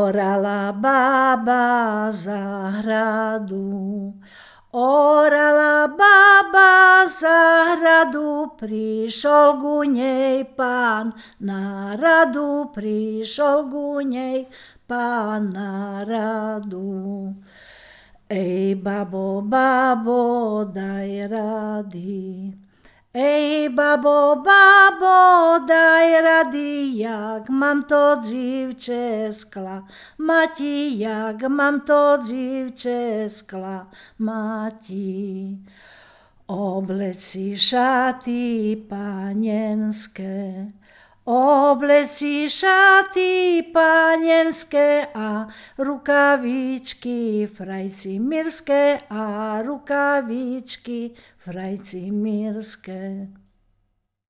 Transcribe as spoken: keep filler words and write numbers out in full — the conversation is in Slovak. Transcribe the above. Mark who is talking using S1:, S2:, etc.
S1: Orala baba zahradu, orala baba zahradu, prišol ku nej pán na radu, prišol ku nej pán na radu. Ej babo, babo, daj rady. Ej babo, babo, daj rady, jak mám to dzivče sklamati, jak mám to dzivče sklamati. Obleci šaty panenské, obleci šaty panenské a rukavičky frajcimirské a rukavičky frajcimirské.